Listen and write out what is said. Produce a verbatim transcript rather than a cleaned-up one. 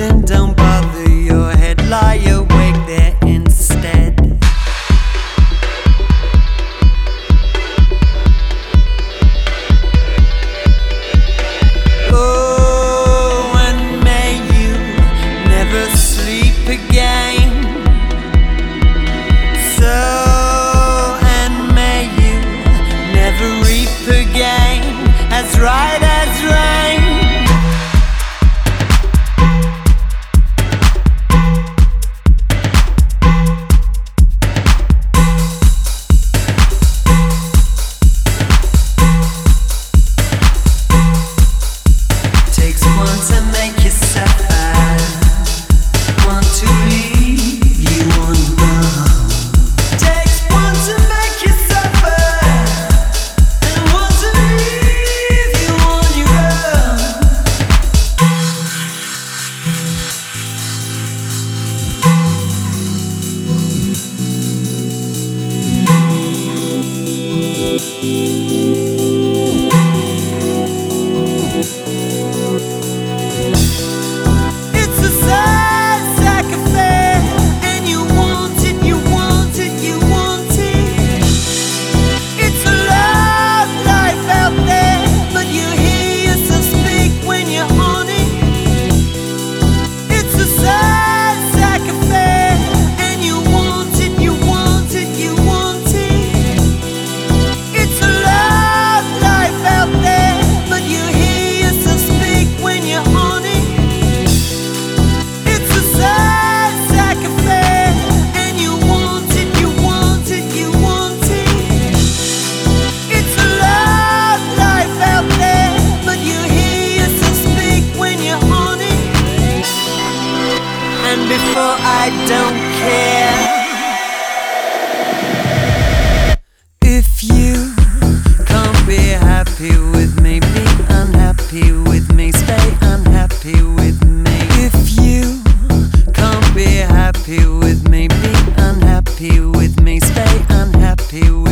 then don't bother your head. Lie awake there instead. Oh, and may you never sleep again. So, and may you never reap again, as right as rain. Takes one to make you sad, one to leave you undone. Takes one to make you suffer, and one to leave you on your own. It's a sad sack affair, and you want it, you want it, you want it. It's a love life out there, but you hear yourself speak when you're on it. It's a sad sack affair, and you want it, you want it, you want it. It's a love life out there, but you hear yourself speak when you're on it. It's a sad sack affair, and you want it, you want it, you want it. It's a love life out there, but you hear yourself speak when you're on it. And before I don't care if you can't be happy with me, be unhappy with me, stay unhappy with me. If you can't be happy with me, be unhappy with me, stay unhappy with me.